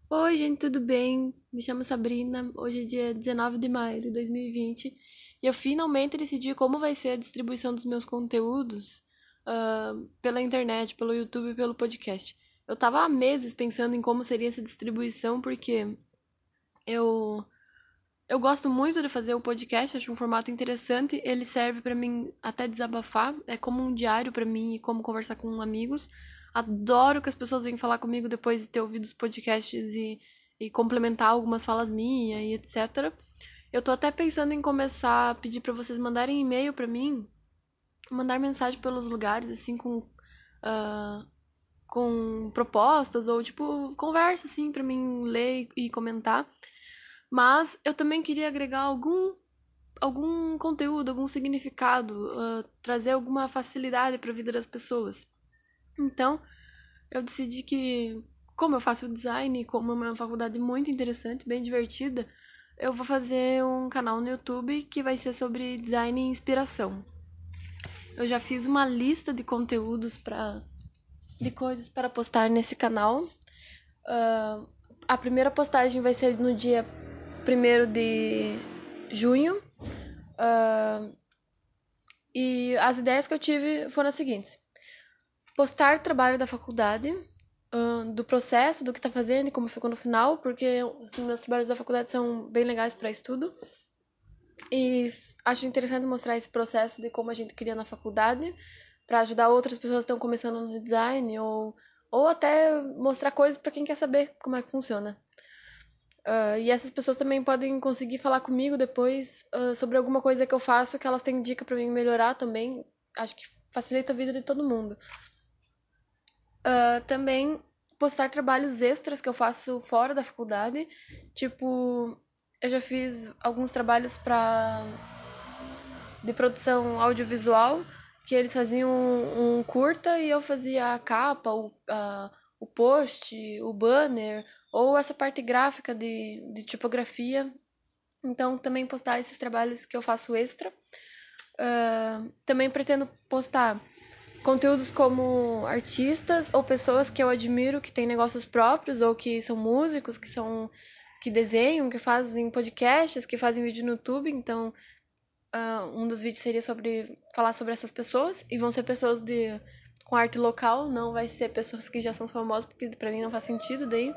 Oi, gente, tudo bem? Me chamo Sabrina. Hoje é dia 19 de maio de 2020 e eu finalmente decidi como vai ser a distribuição dos meus conteúdos pela internet, pelo YouTube e pelo podcast. Eu tava há meses pensando em como seria essa distribuição porque eu eu gosto muito de fazer o podcast, acho um formato interessante. Ele serve pra mim até desabafar, é como um diário pra mim e como conversar com amigos. Adoro que as pessoas venham falar comigo depois de ter ouvido os podcasts e complementar algumas falas minhas e etc. Eu tô até pensando em começar a pedir pra vocês mandarem e-mail pra mim, mandar mensagem pelos lugares, assim, ah, com propostas ou tipo conversa assim pra mim ler e comentar. Mas eu também queria agregar algum conteúdo, algum significado, trazer alguma facilidade para a vida das pessoas. Então, eu decidi que, como eu faço design, como é uma faculdade muito interessante, bem divertida, eu vou fazer um canal no YouTube que vai ser sobre design e inspiração. Eu já fiz uma lista de conteúdos de coisas para postar nesse canal. Uh, a primeira postagem vai ser no dia 1º de junho. E as ideias que eu tive foram as seguintes: postar trabalho da faculdade, do processo, do que tá fazendo e como ficou no final, porque os meus trabalhos da faculdade são bem legais para estudo. E acho interessante mostrar esse processo de como a gente cria na faculdade, para ajudar outras pessoas que estão começando no design, ou até mostrar coisas para quem quer saber como é que funciona. E essas pessoas também podem conseguir falar comigo depois sobre alguma coisa que eu faço que elas têm dica para mim melhorar também. Acho que facilita a vida de todo mundo. Também postar trabalhos extras que eu faço fora da faculdade. Tipo, eu já fiz alguns trabalhos de produção audiovisual, que eles faziam um curta e eu fazia a capa, o post, o banner, ou essa parte gráfica de tipografia. Então, também postar esses trabalhos que eu faço extra. Também pretendo postar conteúdos como artistas ou pessoas que eu admiro, que têm negócios próprios, ou que são músicos, que desenham, que fazem podcasts, que fazem vídeo no YouTube. Então, um dos vídeos seria sobre falar sobre essas pessoas, e vão ser pessoas com arte local, não vai ser pessoas que já são famosas, porque pra mim não faz sentido daí.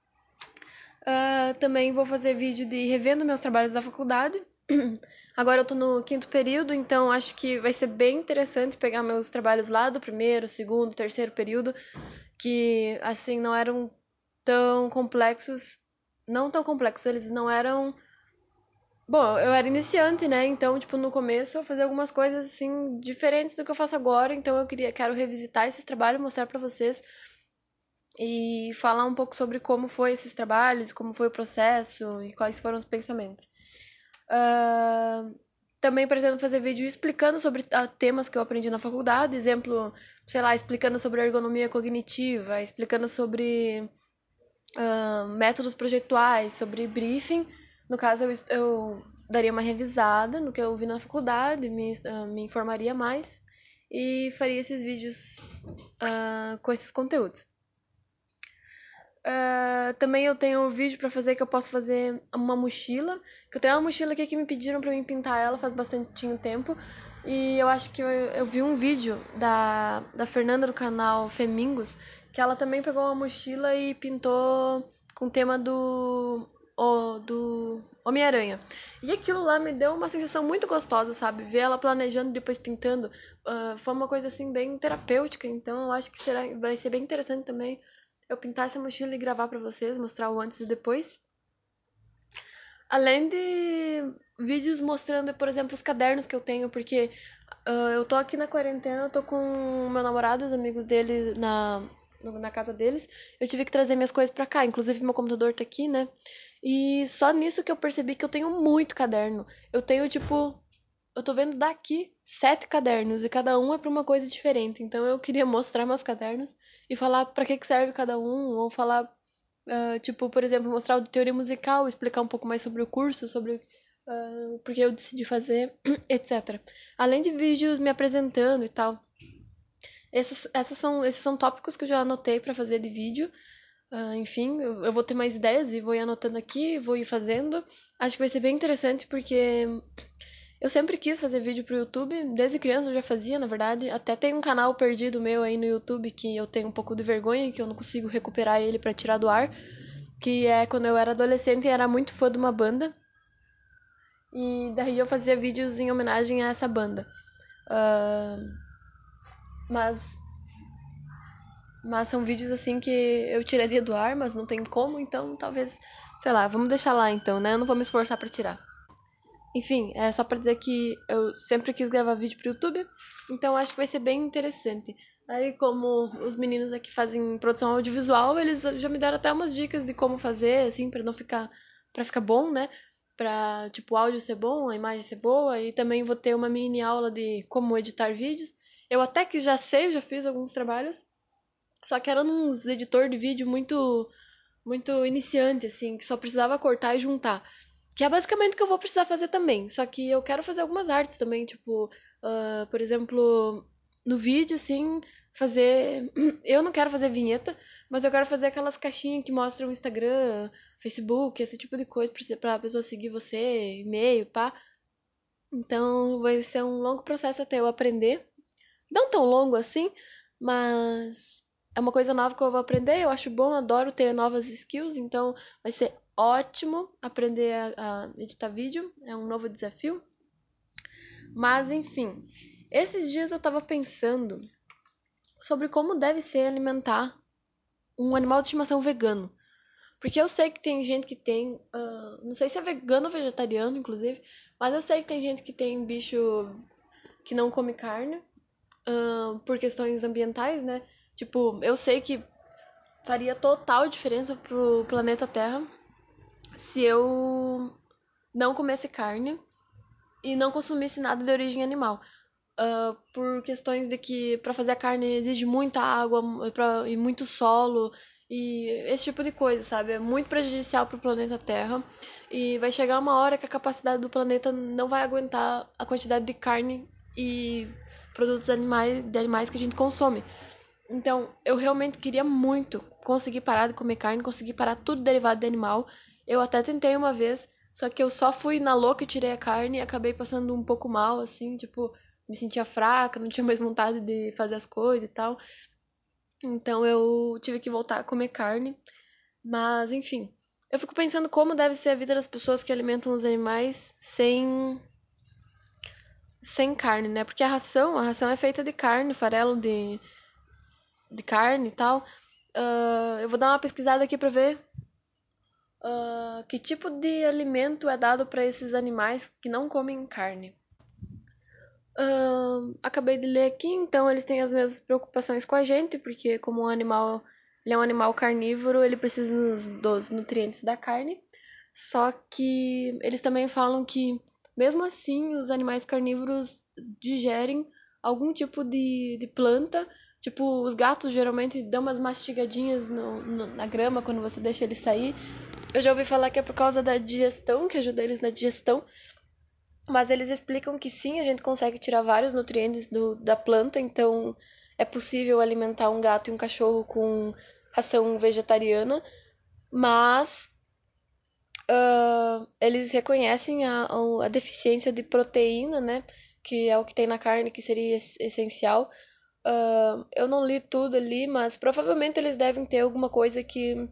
Também vou fazer vídeo de revendo meus trabalhos da faculdade. Agora eu tô no 5º período, então acho que vai ser bem interessante pegar meus trabalhos lá do 1º, 2º, 3º período, que assim não eram tão complexos. Não tão complexos, eles não eram. Bom, eu era iniciante, né? Então, tipo, no começo eu fazia algumas coisas assim diferentes do que eu faço agora, então quero revisitar esse trabalho, mostrar pra vocês e falar um pouco sobre como foi esses trabalhos, como foi o processo e quais foram os pensamentos. Também pretendo fazer vídeo explicando sobre temas que eu aprendi na faculdade, exemplo, sei lá, explicando sobre ergonomia cognitiva, explicando sobre métodos projetuais, sobre briefing. No caso, eu daria uma revisada no que eu vi na faculdade, me informaria mais e faria esses vídeos com esses conteúdos. Também eu tenho um vídeo pra fazer que eu posso fazer uma mochila. Que eu tenho uma mochila aqui que me pediram pra mim pintar ela faz bastante tempo. E eu acho que eu vi um vídeo da Fernanda do canal Femingos, que ela também pegou uma mochila e pintou com o tema do Homem-Aranha. E aquilo lá me deu uma sensação muito gostosa, sabe? Ver ela planejando e depois pintando. Foi uma coisa assim bem terapêutica, então eu acho que vai ser bem interessante também eu pintar essa mochila e gravar pra vocês, mostrar o antes e o depois. Além de vídeos mostrando, por exemplo, os cadernos que eu tenho, porque eu tô aqui na quarentena, eu tô com o meu namorado, os amigos dele na casa deles. Eu tive que trazer minhas coisas pra cá, inclusive meu computador tá aqui, né? E só nisso que eu percebi que eu tenho muito caderno. Eu tenho, tipo, eu tô vendo daqui 7 cadernos e cada um é pra uma coisa diferente. Então eu queria mostrar meus cadernos e falar pra que serve cada um, ou falar, tipo, por exemplo, mostrar o de teoria musical, explicar um pouco mais sobre o curso, sobre por que eu decidi fazer, etc. Além de vídeos me apresentando e tal. Esses são tópicos que eu já anotei pra fazer de vídeo. Enfim, eu vou ter mais ideias e vou ir anotando aqui, vou ir fazendo. Acho que vai ser bem interessante porque eu sempre quis fazer vídeo pro YouTube, desde criança eu já fazia, na verdade. Até tem um canal perdido meu aí no YouTube que eu tenho um pouco de vergonha, que eu não consigo recuperar ele pra tirar do ar, que é quando eu era adolescente e era muito fã de uma banda. E daí eu fazia vídeos em homenagem a essa banda. Ah, mas Mas são vídeos assim que eu tiraria do ar, mas não tem como, então talvez, sei lá, vamos deixar lá então, né? Eu não vou me esforçar pra tirar. Enfim, é só pra dizer que eu sempre quis gravar vídeo pro YouTube, então acho que vai ser bem interessante. Aí, como os meninos aqui fazem produção audiovisual, eles já me deram até umas dicas de como fazer, assim, pra não ficar, para ficar bom, né? Pra, tipo, o áudio ser bom, a imagem ser boa, e também vou ter uma mini aula de como editar vídeos. Eu até que já sei, já fiz alguns trabalhos, só que era uns editor de vídeo muito iniciante, assim, que só precisava cortar e juntar. Que é basicamente o que eu vou precisar fazer também. Só que eu quero fazer algumas artes também, tipo, por exemplo, no vídeo, assim, fazer. Eu não quero fazer vinheta, mas eu quero fazer aquelas caixinhas que mostram o Instagram, Facebook, esse tipo de coisa pra pessoa seguir você, e-mail, pá. Então vai ser um longo processo até eu aprender. Não tão longo assim, mas é uma coisa nova que eu vou aprender. Eu acho bom, adoro ter novas skills, então vai ser ótimo aprender a editar vídeo. É um novo desafio. Mas enfim, esses dias eu tava pensando sobre como deve ser alimentar um animal de estimação vegano. Porque eu sei que tem gente que tem. Não sei se é vegano ou vegetariano, inclusive. Mas eu sei que tem gente que tem bicho que não come carne. Por questões ambientais, né? Tipo, eu sei que faria total diferença pro planeta Terra se eu não comesse carne e não consumisse nada de origem animal. Por questões de que para fazer a carne exige muita água e muito solo e esse tipo de coisa, sabe? É muito prejudicial pro planeta Terra e vai chegar uma hora que a capacidade do planeta não vai aguentar a quantidade de carne e produtos de animais que a gente consome. Então, eu realmente queria muito conseguir parar de comer carne, conseguir parar tudo derivado de animal. Eu até tentei uma vez, só que eu só fui na louca e tirei a carne e acabei passando um pouco mal, assim, tipo, me sentia fraca, não tinha mais vontade de fazer as coisas e tal. Então eu tive que voltar a comer carne. Mas, enfim, eu fico pensando como deve ser a vida das pessoas que alimentam os animais sem carne, né? Porque a ração é feita de carne, farelo de carne e tal. Eu vou dar uma pesquisada aqui pra ver que tipo de alimento é dado para esses animais que não comem carne. Acabei de ler aqui, então eles têm as mesmas preocupações com a gente, porque como ele é um animal carnívoro, ele precisa dos nutrientes da carne. Só que eles também falam que, mesmo assim, os animais carnívoros digerem algum tipo de planta. Tipo, os gatos geralmente dão umas mastigadinhas na grama quando você deixa eles sair. Eu já ouvi falar que é por causa da digestão, que ajuda eles na digestão. Mas eles explicam que sim, a gente consegue tirar vários nutrientes da planta, então é possível alimentar um gato e um cachorro com ração vegetariana, mas eles reconhecem a deficiência de proteína, né? Que é o que tem na carne, que seria essencial. Eu não li tudo ali, mas provavelmente eles devem ter alguma coisa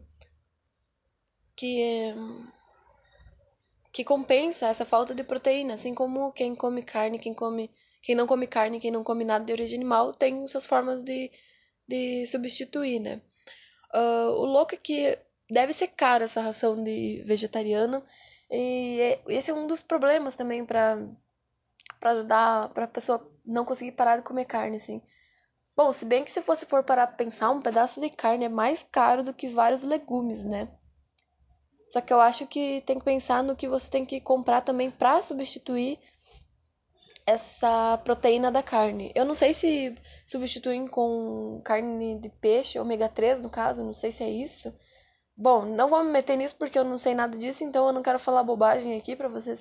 que, que compensa essa falta de proteína, assim como quem come carne, quem não come carne, quem não come nada de origem animal, tem suas formas de substituir, né? O louco é que deve ser cara essa ração de vegetariana. E esse é um dos problemas também para ajudar para a pessoa não conseguir parar de comer carne, assim. Bom, se bem que se você for parar pra pensar, um pedaço de carne é mais caro do que vários legumes, né? Só que eu acho que tem que pensar no que você tem que comprar também para substituir essa proteína da carne. Eu não sei se substituem com carne de peixe, ômega 3 no caso, não sei se é isso. Bom, não vou me meter nisso porque eu não sei nada disso, então eu não quero falar bobagem aqui para vocês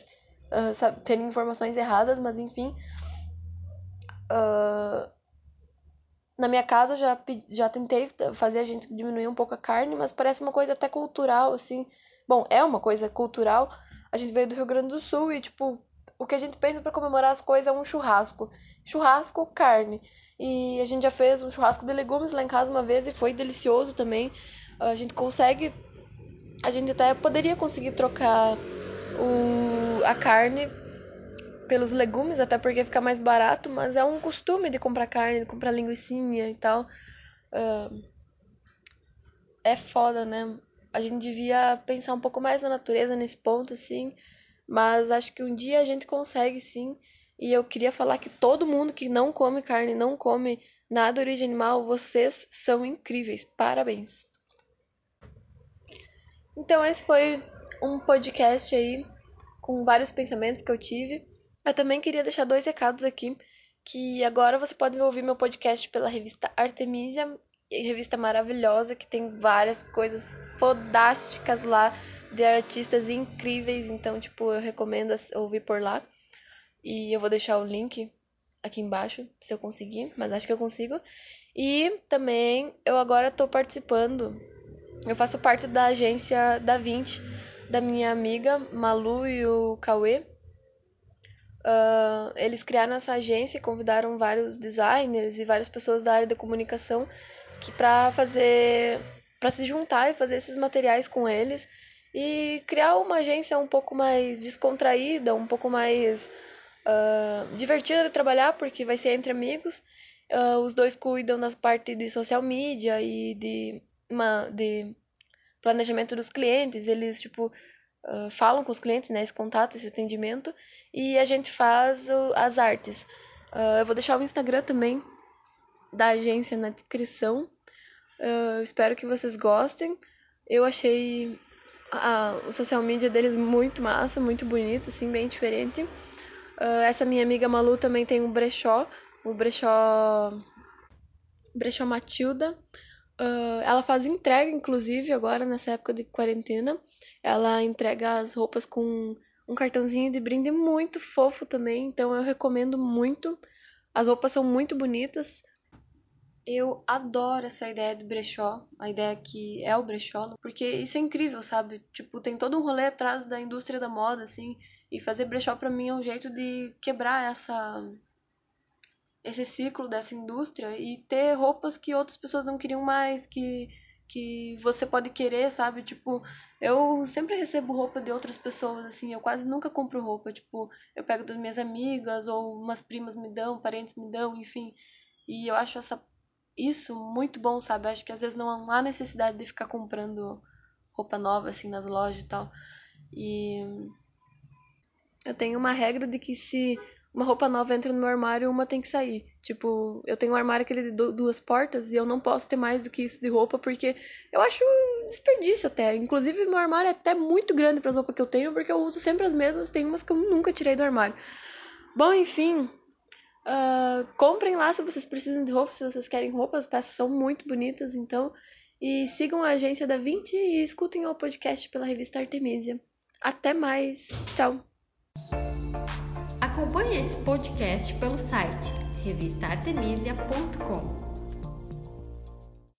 terem informações erradas, mas enfim. Na minha casa já tentei fazer a gente diminuir um pouco a carne, mas parece uma coisa até cultural, assim. Bom, é uma coisa cultural. A gente veio do Rio Grande do Sul e, tipo, o que a gente pensa pra comemorar as coisas é um churrasco. Churrasco, carne. E a gente já fez um churrasco de legumes lá em casa uma vez e foi delicioso também. A gente consegue. A gente até poderia conseguir trocar a carne pelos legumes, até porque fica mais barato, mas é um costume de comprar carne, de comprar linguicinha e tal. É foda, né? A gente devia pensar um pouco mais na natureza nesse ponto, assim, mas acho que um dia a gente consegue, sim. E eu queria falar que todo mundo que não come carne, não come nada de origem animal, vocês são incríveis. Parabéns. Então, esse foi um podcast aí com vários pensamentos que eu tive. Eu também queria deixar dois recados aqui, que agora você pode ouvir meu podcast pela revista Artemisia, revista maravilhosa que tem várias coisas fodásticas lá de artistas incríveis, então tipo, eu recomendo ouvir por lá. E eu vou deixar o link aqui embaixo, se eu conseguir, mas acho que eu consigo. E também eu agora estou participando, eu faço parte da agência da 20, da minha amiga Malu e o Cauê. Eles criaram essa agência e convidaram vários designers e várias pessoas da área da comunicação que para se juntar e fazer esses materiais com eles e criar uma agência um pouco mais descontraída, um pouco mais divertida de trabalhar, porque vai ser entre amigos. Os dois cuidam das partes de social media e de planejamento dos clientes, eles tipo falam com os clientes, né, esse contato, esse atendimento, e a gente faz as artes. Eu vou deixar o Instagram também da agência na descrição. Espero que vocês gostem. Eu achei o social media deles muito massa, muito bonito, assim, bem diferente. Essa minha amiga Malu também tem um brechó, o brechó Matilda. Ela faz entrega, inclusive, agora nessa época de quarentena. Ela entrega as roupas com um cartãozinho de brinde muito fofo também, então eu recomendo muito. As roupas são muito bonitas. Eu adoro essa ideia de brechó, a ideia que é o brechó, porque isso é incrível, sabe? Tipo, tem todo um rolê atrás da indústria da moda, assim, e fazer brechó pra mim é um jeito de quebrar esse ciclo dessa indústria e ter roupas que outras pessoas não queriam mais, que você pode querer, sabe? Tipo, eu sempre recebo roupa de outras pessoas, assim, eu quase nunca compro roupa, tipo, eu pego das minhas amigas ou umas primas me dão, parentes me dão, enfim. E eu acho isso muito bom, sabe? Acho que às vezes não há necessidade de ficar comprando roupa nova, assim, nas lojas e tal. E eu tenho uma regra de que se uma roupa nova entra no meu armário, uma tem que sair. Tipo, eu tenho um armário aquele de duas portas e eu não posso ter mais do que isso de roupa porque eu acho um desperdício até. Inclusive, meu armário é até muito grande para as roupas que eu tenho porque eu uso sempre as mesmas, tem umas que eu nunca tirei do armário. Bom, enfim, comprem lá se vocês precisam de roupa, se vocês querem roupas, as peças são muito bonitas, então. E sigam a agência da 20 e escutem o podcast pela revista Artemisia. Até mais. Tchau. Acompanhe esse podcast pelo site revistaartemisia.com.